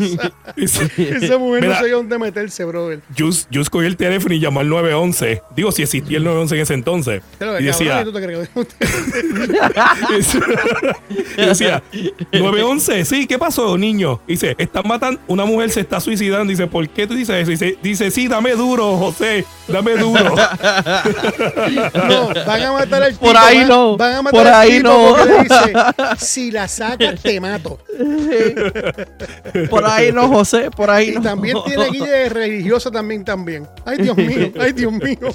Esa mujer Mira, no sabía dónde meterse, brother. Jus, Jus cogió el teléfono y llamó al nueve once. Digo, si existía el nueve once en ese entonces. Pero, Y decía, cabrón, ¿y tú te crees que- y decía, nueve once, sí, ¿qué pasó, niño? Dice, están matando, una mujer se está suicidando. Dice, ¿por qué tú dices eso? Dice, dice sí, dame duro, José, dame duro. No, van a matar al tipo. Por ahí van, no, Van a matar por al ahí tipo no. porque le dice, si la sacas, te mato. Por ahí no, José, por ahí Y no. también tiene guille de religiosa también, también. Ay, Dios mío, ay, Dios mío.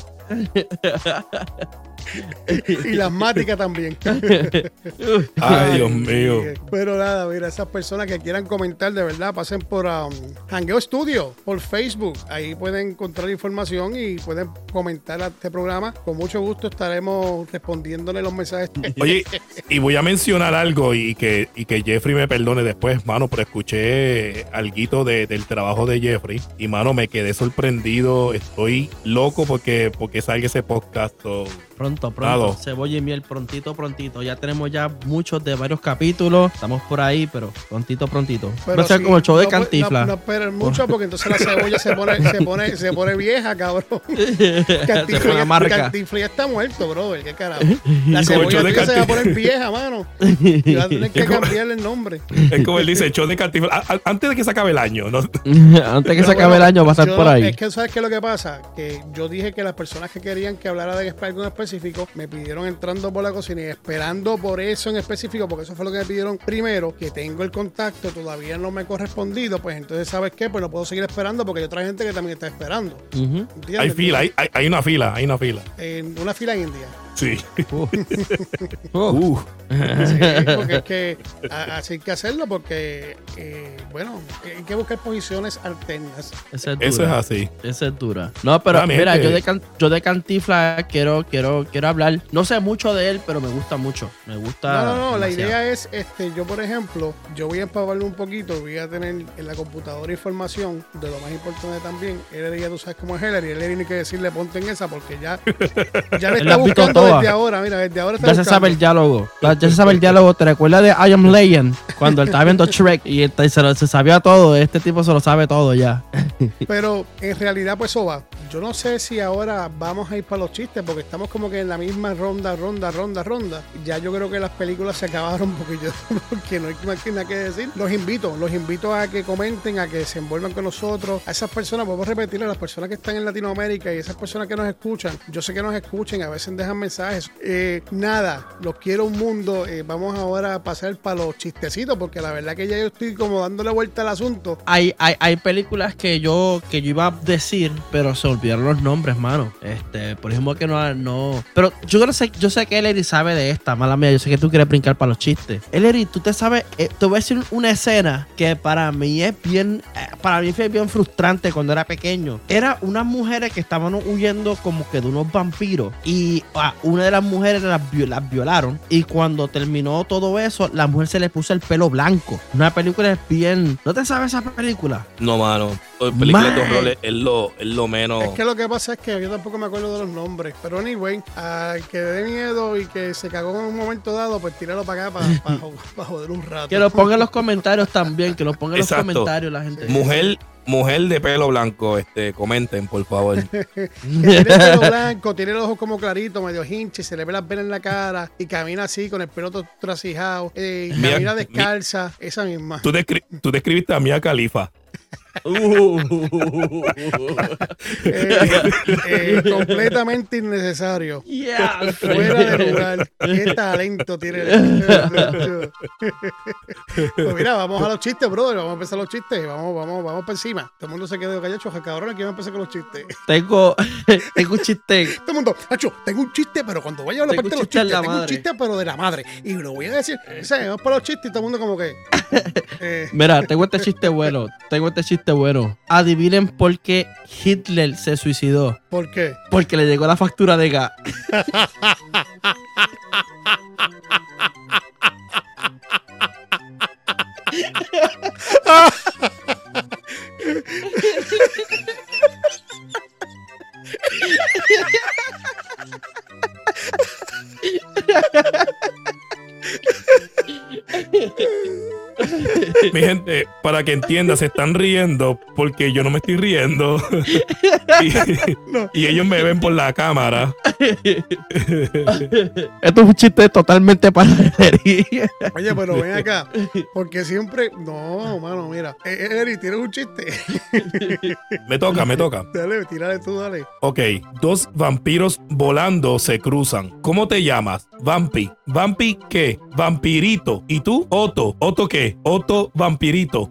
Y las máticas también. Ay, Dios mío. Pero nada, mira, esas personas que quieran comentar, de verdad, pasen por um, Hangueo Studio, por Facebook. Ahí pueden encontrar información y pueden comentar a este programa. Con mucho gusto estaremos respondiéndole los mensajes. Oye, y voy a mencionar algo y que, y que Jeffrey me perdone después, mano, pero escuché alguito de, del trabajo de Jeffrey y, mano, me quedé sorprendido. Estoy loco porque, porque salga ese podcast. So, Pronto pronto, pronto. Claro. Cebolla y miel, prontito, prontito. Ya tenemos ya muchos de varios capítulos. Estamos por ahí, pero prontito, prontito. Pero Va a ser sí, como el show de no, Cantinflas. No, no esperen mucho porque entonces la cebolla se pone, se pone, se pone vieja, cabrón. Se pone amarga. Cantinflas ya está muerto, brother. ¿Qué carajo? La Como el show cebolla de tuya se va a Cantinflas. poner vieja, mano. Y va a tener que Es como- cambiarle el nombre. Es como él dice, el show de Cantinflas. A- a- Antes de que se acabe el año, ¿no? Antes que se Pero acabe bueno, el año va a estar yo- por ahí. Es que, ¿sabes qué es lo que pasa? Que yo dije que las personas que querían que hablara de algo en específico me pidieron entrando por la cocina y esperando por eso en específico, porque eso fue lo que me pidieron primero, que tengo el contacto, todavía no me he correspondido, pues entonces, ¿sabes qué? Pues no puedo seguir esperando porque hay otra gente que también está esperando. Ujú. ¿Entiendes? Hay fila, hay, hay, hay una fila, hay una fila. En una fila en India. Sí. Uh. Uh. Sí, porque es que a- así hay que hacerlo porque, eh, bueno, hay que buscar posiciones alternas. Esa es dura. Eso es así. Esa es dura. No, pero Ah, mi mira, gente. yo de, Can- yo de Cantinflas quiero, quiero, quiero hablar. No sé mucho de él, pero me gusta mucho. Me gusta. No, no, no, la demasiado. idea es, este, yo por ejemplo, yo voy a empaparme un poquito, voy a tener en la computadora información de lo más importante también. Ellery, ya tú sabes cómo es Ellery, Ellery ni que decirle ponte en esa porque ya, ya le Él está la ha visto buscando todas. desde ahora, mira, desde ahora está Ya se buscando. sabe el diálogo. Ya ya se sabe el diálogo. ¿Te recuerdas de I Am Legend? Cuando él estaba viendo Shrek y él te- se, lo- se sabía todo. Este tipo se lo sabe todo ya. Pero en realidad pues eso va. Yo no sé si ahora vamos a ir para los chistes porque estamos como que en la misma ronda, ronda, ronda, ronda. Ya yo creo que las películas se acabaron porque, yo, porque no hay más que nada que decir. Los invito, los invito a que comenten, a que se envuelvan con nosotros. A esas personas, podemos repetir, a las personas que están en Latinoamérica y esas personas que nos escuchan. Yo sé que nos escuchen, a veces dejan mensajes. Eh, nada, los quiero un mundo. Eh, vamos ahora a pasar para los chistecitos porque la verdad que ya yo estoy como dándole vuelta al asunto. Hay, hay, hay películas que yo, que yo iba a decir, pero se olvidaron los nombres, mano. Este, por ejemplo, que no. no pero yo creo sé, yo sé que Ellery sabe de esta, mala mía. Yo sé que tú quieres brincar para los chistes. Ellery, tú te sabes, eh, te voy a decir una escena que para mí es bien, eh, para mí fue bien frustrante cuando era pequeño. Era unas mujeres que estaban huyendo como que de unos vampiros y a una de las mujeres las, viol- las violaron y cuando terminó todo eso, la mujer se le puso el pelo blanco. Una película es bien. ¿No te sabes esa película? No, mano. Películas de Man. horror es- es lo, es lo menos. Es que lo que pasa es que yo tampoco me acuerdo de los nombres. Pero anyway, al que dé miedo y que se cagó en un momento dado, pues tíralo para acá para, para, joder un rato. Que lo pongan en los comentarios también, que lo pongan en los Exacto. comentarios la gente. Mujer, mujer de pelo blanco, este, comenten, por favor. Que tiene el pelo blanco, tiene los ojos como claritos, medio hinche, se le ve las venas en la cara y camina así con el pelo todo tracijado, eh, y Mira, camina descalza, esa misma. Tú, descri- tú describiste a Mia Khalifa. Uh. Eh, eh, completamente innecesario. Yeah, Fuera de lugar. Qué talento tiene el Pues mira, vamos a los chistes, brother. Vamos a empezar los chistes. Vamos, vamos, vamos para encima. Todo el mundo se quedó callado, cabrón. Que vamos a empezar con los chistes. Tengo, tengo un chiste. Todo el mundo, Nacho, tengo un chiste, pero cuando vaya a la Tengo parte de un los chiste en chistes, la tengo un madre. chiste, pero de la madre. Y lo voy a decir. O sea, vamos para los chistes y todo el mundo como que. eh, Mira, tengo este chiste bueno. Tengo este chiste bueno. Adivinen por qué Hitler se suicidó. ¿Por qué? Porque le llegó la factura de gas. Mi gente, para que entiendan, se están riendo porque yo no me estoy riendo. y, y ellos me ven por la cámara. Esto es un chiste totalmente para Ellery. Oye, pero ven acá. Porque siempre. No, mano, mira. Eh, eh, Eri, ¿tienes un chiste? Me toca, me toca. Dale, tírale tú, dale. Ok, dos vampiros volando se cruzan. ¿Cómo te llamas? Vampi. ¿Vampi qué? Vampirito. ¿Y tú? Otto. ¿Otto qué? Otto Vampirito.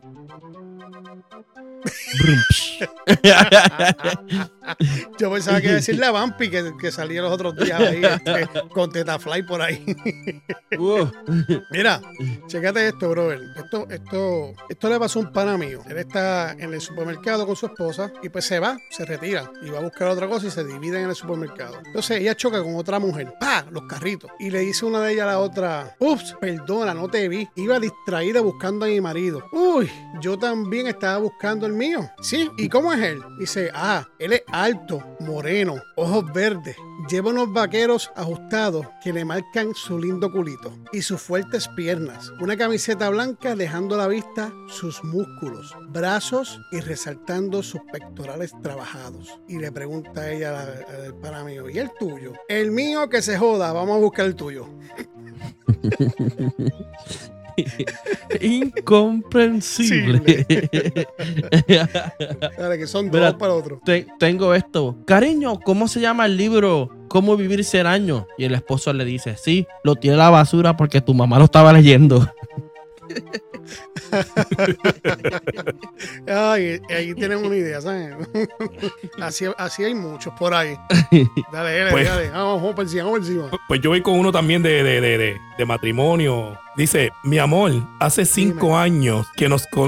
Yo pensaba que iba a decir la Vampi que, que salía los otros días ahí este, con Tetafly por ahí. Uh. Mira, chécate esto, brother. Esto, esto, esto le pasó a un pana mío. Él está en el supermercado con su esposa y pues se va, se retira y va a buscar otra cosa y se dividen en el supermercado. Entonces ella choca con otra mujer. ¡Pah! Los carritos. Y le dice una de ellas a la otra: ups, perdona, no te vi. Iba distraída buscando a mi marido. Uy, yo también estaba buscando el mío. Sí, ¿y cómo es él? Dice, ah, él es alto, moreno, ojos verdes, lleva unos vaqueros ajustados que le marcan su lindo culito y sus fuertes piernas, una camiseta blanca dejando a la vista sus músculos, brazos y resaltando sus pectorales trabajados. Y le pregunta a ella al pana mío, ¿y el tuyo? El mío que se joda, vamos a buscar el tuyo. Incomprensible. Sí. Dale, que son Mira, dos para otro. Te- tengo esto. Cariño, ¿cómo se llama el libro Cómo vivir cien años? Y el esposo le dice, sí, lo tiré a la basura porque tu mamá lo estaba leyendo. Ay, ahí tienen una idea, ¿sabes? así, así hay muchos por ahí. Dale, dale, Pues- dale. Vamos, vamos por encima, vamos por encima. Pues yo voy con uno también de, de, de, de, de matrimonio. Dice, mi amor, hace cinco Dime. años que nos... con-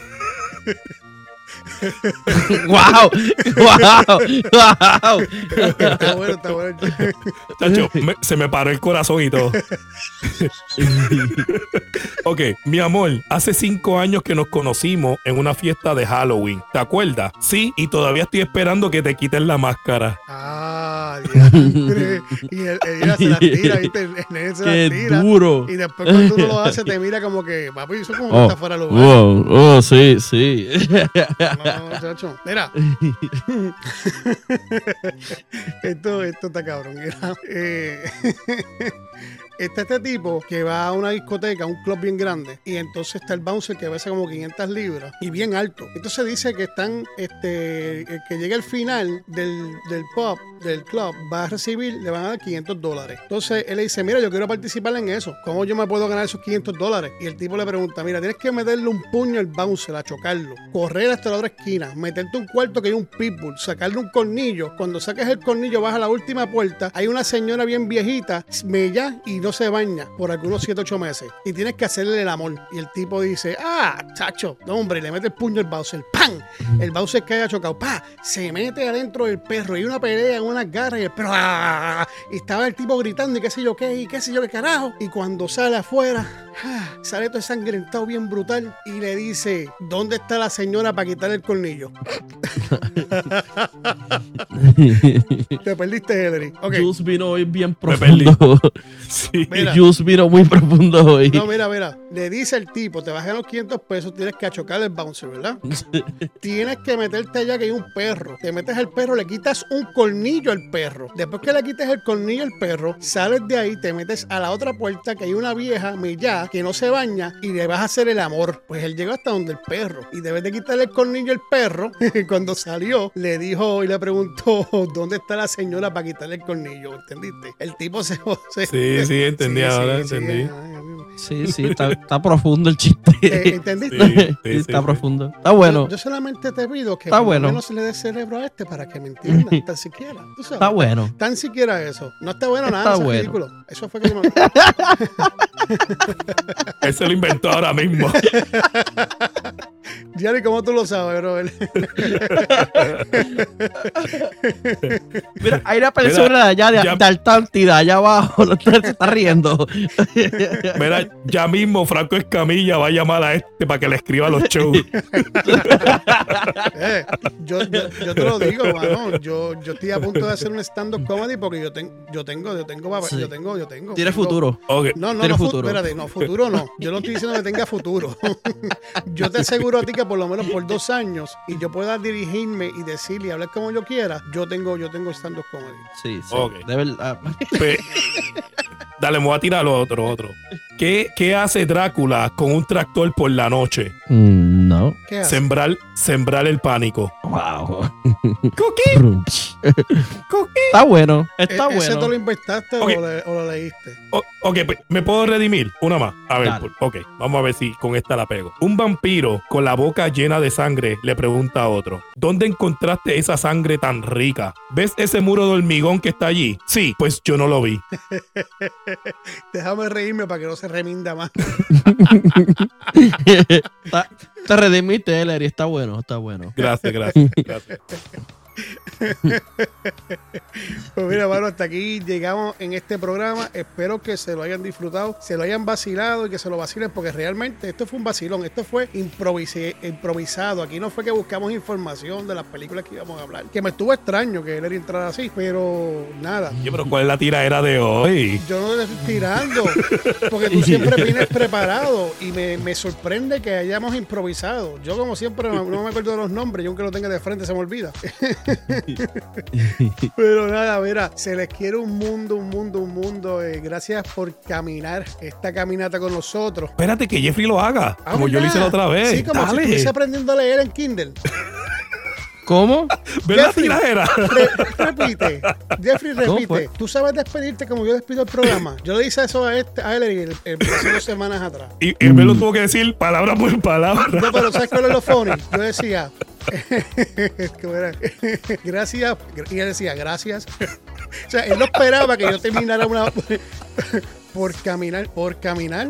¡Wow! ¡Wow! ¡Wow! Está bueno, está bueno. Chacho, me- se me paró el corazón y todo. Ok, mi amor, hace cinco años que nos conocimos en una fiesta de Halloween. ¿Te acuerdas? Sí, y todavía estoy esperando que te quiten la máscara. Ah, diantre. Y él, ella se la tira, ¿viste? El nene se la ¡Qué tira. duro! Y después cuando uno lo hace, te mira como que, papi, eso como que Oh, está fuera de lugar. wow, oh, sí, sí. No, muchacho. Mira. esto, esto está cabrón. Mira. Eh, está este tipo que va a una discoteca, a un club bien grande, y entonces está el bouncer que pesa como quinientas libras y bien alto. Entonces dice que están, este, el que llega al final del, del pub, del club, va a recibir, le van a dar quinientos dólares. Entonces él le dice, mira, yo quiero participar en eso. ¿Cómo yo me puedo ganar esos quinientos dólares? Y el tipo le pregunta, mira, tienes que meterle un puño al bouncer, a chocarlo, correr hasta la otra esquina, meterte un cuarto que hay un pitbull, sacarle un cornillo. Cuando saques el cornillo, vas a la última puerta, hay una señora bien viejita, mella y no se baña por algunos siete ocho meses. Y tienes que hacerle el amor. Y el tipo dice, ah, chacho, no hombre, y le mete el puño al Bowser, ¡pam! El Bowser cae a chocado, ¡pa! Se mete adentro del perro y una pelea en unas garras y el perro, ¡ah! Y estaba el tipo gritando y qué sé yo qué, y qué sé yo qué carajo. Y cuando sale afuera, ¡ah! Sale todo ensangrentado bien brutal y le dice, ¿dónde está la señora para quitarle el cornillo? Te perdiste, Henry. Ok. Juice vino hoy bien Me perdí. profundo. Sí. Mira. Juice vino muy profundo hoy. No, mira, mira. Le dice el tipo, te bajan los quinientos pesos, tienes que achocar el bouncer, ¿verdad? Tienes que meterte allá que hay un perro. Te metes al perro, le quitas un cornillo al perro. Después que le quites el cornillo al perro, sales de ahí, te metes a la otra puerta que hay una vieja mellá que no se baña y le vas a hacer el amor. Pues él llegó hasta donde el perro y debes de quitarle el cornillo al perro. Cuando salió, le dijo y le preguntó ¿dónde está la señora para quitarle el cornillo? ¿Entendiste? El tipo se... se Sí, sí, entendí, ahora entendí. ay, amigo. Sí, sí, está, está profundo el chiste. Eh, ¿Entendiste? Sí, sí, Sí, está sí, profundo. Está bueno. Yo, yo solamente te pido que Está por bueno. lo menos le des cerebro a este para que me entiendan, tan siquiera. ¿Tú sabes? Está bueno. Tan siquiera eso. No está bueno Está nada, eso es bueno. ridículo. Eso fue que yo me... Él se lo inventó ahora mismo. Jerry, ¿cómo tú lo sabes, bro? Mira, hay una persona Mira, allá de, ya- de Altántida, allá abajo, se está riendo. Mira, ya mismo Franco Escamilla va a llamar a este para que le escriba los shows. Eh, yo, yo, yo te lo digo, mano. Yo, yo estoy a punto de hacer un stand-up comedy porque yo, ten, yo tengo, yo tengo, papá, Sí. yo tengo, yo tengo. Tiene tengo- futuro. Ok. No, no, Tiene no, fu- futuro. espérate, no, futuro no. Yo no estoy diciendo que tenga futuro. Yo te aseguro a ti que por lo menos por dos años y yo pueda dirigirme y decir y hablar como yo quiera, yo tengo, yo tengo stand-up comedy. Sí, sí. Ok. De verdad. Pues, dale, me voy a tirar lo otro, otro. ¿Qué, ¿Qué hace Drácula con un tractor por la noche? Mm, no. ¿Qué haces? Sembrar, sembrar el pánico. Wow. ¿Cookie? ¿Cookie? Está bueno. Está ¿E- ¿Ese te lo bueno. inventaste Ok. o, le- o lo leíste? O- ok, pues, ¿me puedo redimir? Una más. A ver, Dale. por- ok, vamos a ver si con esta la pego. Un vampiro con la boca llena de sangre le pregunta a otro, ¿dónde encontraste esa sangre tan rica? ¿Ves ese muro de hormigón que está allí? Sí, pues yo no lo vi. Déjame reírme para que no se reminda más. Está- Te redimiste, Ellery. Está bueno, está bueno. Gracias, gracias, gracias. Pues mira, mano, hasta aquí llegamos en este programa. Espero que se lo hayan disfrutado, se lo hayan vacilado y que se lo vacilen, porque realmente esto fue un vacilón. Esto fue improvise, improvisado. Aquí no fue que buscamos información de las películas que íbamos a hablar. Que me estuvo extraño que él era entrar así, pero nada. Oye, pero ¿cuál es la tiradera de hoy? Yo no le estoy tirando, porque tú siempre vienes preparado y me, me sorprende que hayamos improvisado. Yo, como siempre, no, no me acuerdo de los nombres. Yo, aunque lo tenga de frente, se me olvida. Pero nada, mira, se les quiere un mundo, un mundo, un mundo. Eh, gracias por caminar esta caminata con nosotros. Espérate que Jeffrey lo haga, Ah, como ¿verdad? yo lo hice la otra vez. Sí, como Dale. si estuviese aprendiendo a leer en Kindle. ¿Cómo? ¿Ves la Jeffrey, tiradera? Re- repite, Jeffrey, ¿Cómo repite. fue? Tú sabes despedirte como yo despido el programa. Yo le hice eso a, este, a él el, el, hace dos semanas atrás. Y él me lo tuvo que decir palabra por palabra. No, pero ¿sabes cuál es lo funny? Yo decía, ¿cómo era? Gracias, y él decía, gracias. O sea, él no esperaba que yo terminara una... Por caminar, por caminar.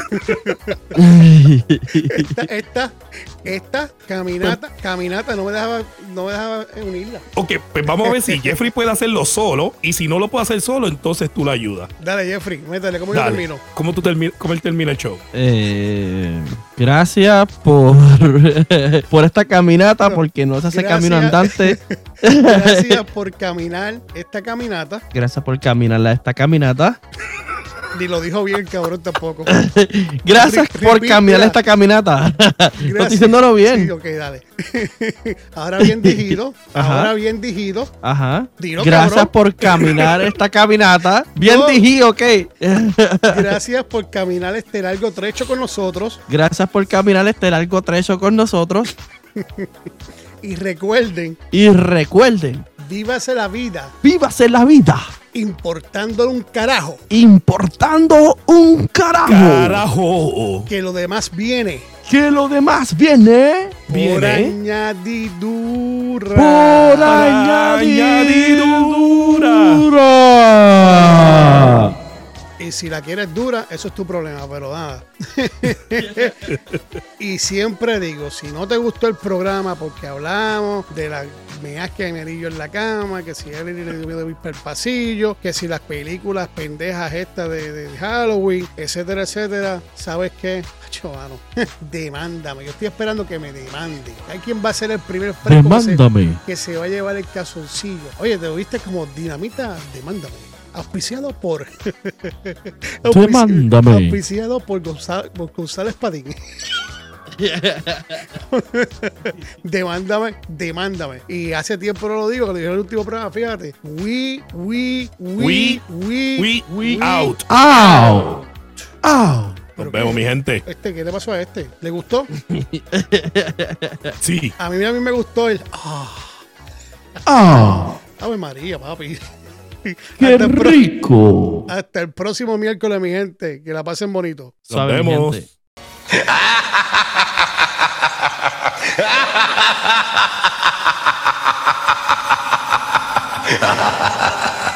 esta, esta, esta caminata, caminata no me dejaba, no me dejaba unirla. Ok, pues vamos a ver si Jeffrey puede hacerlo solo. Y si no lo puede hacer solo, entonces tú lo ayudas. Dale, Jeffrey, métele, ¿cómo yo Dale. termino? ¿Cómo, tú termi- ¿Cómo él termina el show? Eh, gracias por, por esta caminata, porque no se hace Gracias. camino andante. Gracias por caminar esta caminata. Gracias por caminar esta caminata. Ni lo dijo bien, cabrón, tampoco. Gracias Re- por repite. caminar esta caminata. No estoy diciéndolo bien. Sí, ok, dale. Ahora bien digido. Ajá. Ahora bien digido. Ajá. Dilo, Gracias cabrón. por caminar esta caminata. Bien No. dije, ok. Gracias por caminar este largo trecho con nosotros. Gracias por caminar este largo trecho con nosotros. Y recuerden, Y recuerden, vívase la vida vívase la vida importándole un carajo. importando un carajo. ¡Carajo! Que lo demás viene Que lo demás viene por Viene añadidura. por añadidura. Y si la quieres dura, eso es tu problema, pero nada. Y siempre digo, si no te gustó el programa porque hablamos de la meas que hay merillo en la cama, que si él le dio miedo ir por el pasillo, que si las películas pendejas estas de, de Halloween, etcétera, etcétera, ¿sabes qué? Macho, mano, demándame. Yo estoy esperando que me demande. Hay quien va a ser el primer fresco que se, Demándame. que se va a llevar el calzoncillo. Oye, te oíste como dinamita, demándame. Auspiciado por. Demándame. Auspiciado por, González, por González Padín. Demándame, demándame. Y hace tiempo no lo digo, que lo dije en el último programa, fíjate. We, we, we, we, we, we out. Out. Out. Nos vemos, mi gente. Este, ¿qué le pasó a este? ¿Le gustó? Sí. A mí, a mí me gustó el. Ah, Out. Ave María, papi. Qué Hasta el pro- rico. Hasta el próximo miércoles, mi gente. Que la pasen bonito. Nos Saben, vemos. gente. Ha ha ha ha ha.